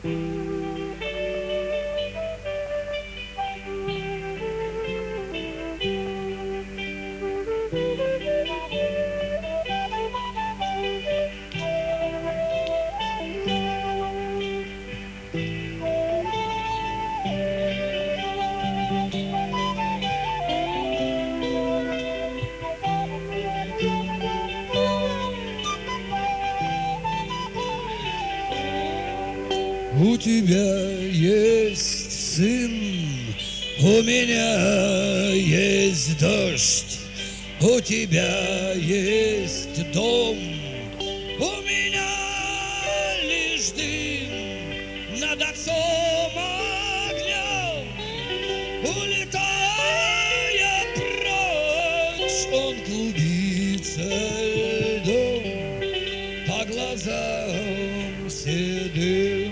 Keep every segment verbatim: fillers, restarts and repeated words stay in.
У тебя есть сын, у меня есть дождь, у тебя есть дом, у меня лишь дым над отцом огнем. Улетая прочь, он клубится льдом, по глазам седым.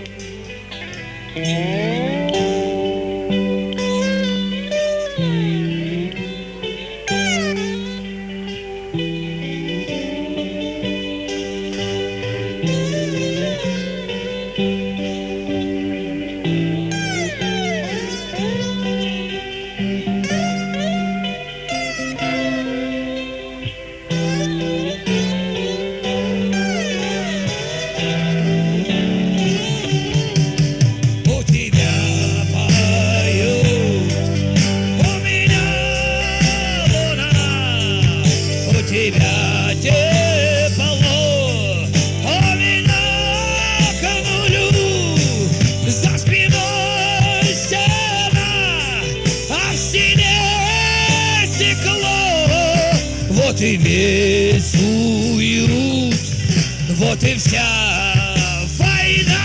Тебя тепло, у меня камулю, за спиной стена, а в стене стекло. Вот и весь уют, вот и вся война.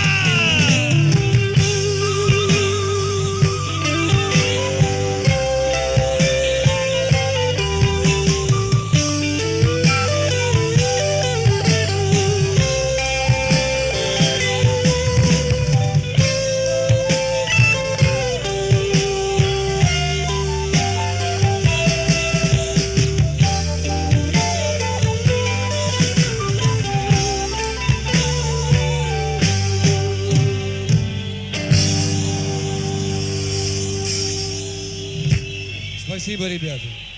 Спасибо, ребята.